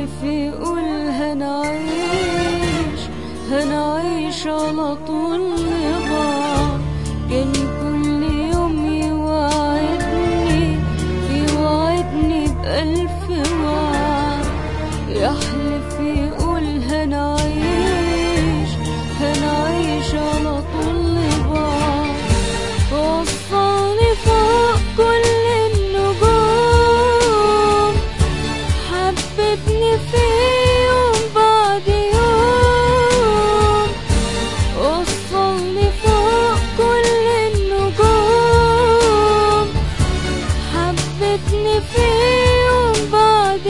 يحلف يقول هنعيش على طول لبعض. كان كل يوم يوعدني بألف وعد. يحلف يقول هنعيش على طول لبعض. وصلني فوق كل النجوم، حببني في يوم بعد يوم. وصلني فوق كل النجوم، حببني في يوم بعد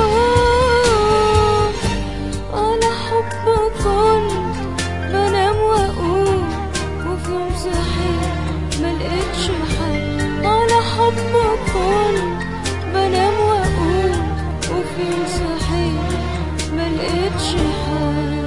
يوم. على حب كنت بنام واقوم، وفي يوم صحيت ملقتش حد. على حب كنت بنام واقوم، وفي يوم صحيت ملقتش حد.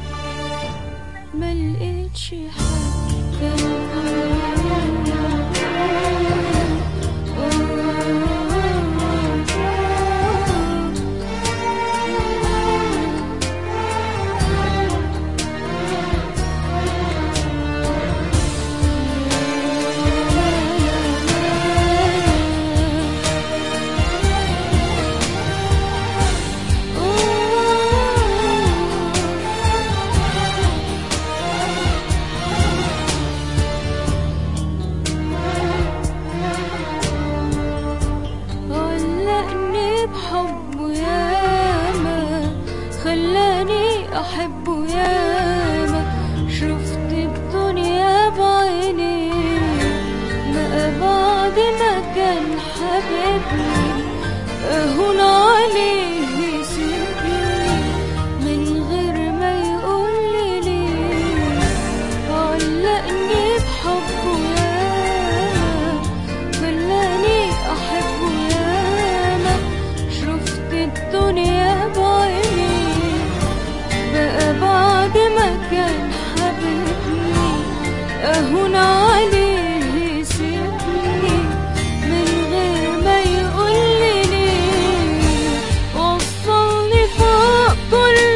بحبه ياما، خلاني أحبه ياما. شفت الدنيا بعيني، بقى بعد ما كان حبيبني أهون عليه يسيبني من غير ما يقولي ليه. علقني بحبه ياما، خلاني أحبه ياما. شفت الدنيا بعيني، بقى بعد ما كان حبيبني أهون عليه يسيبني من غير ما يقولي ليه. وصلني فوق كل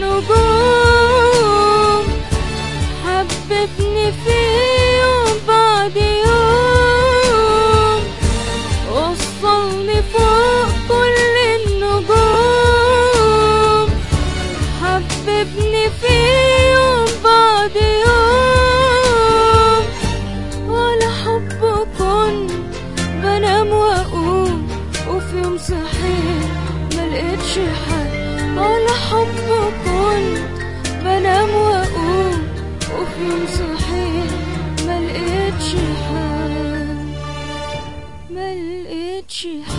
النجوم، حببني في يوم بعد يوم. وصلني فوق كل النجوم، حببني في يوم بعد يوم. ولا حب كنت بنام واقوم، وفي يوم صحيت ملقتش حد. ولا حب كنت بنام واقوم، وفي يوم صحيت ملقتش حد.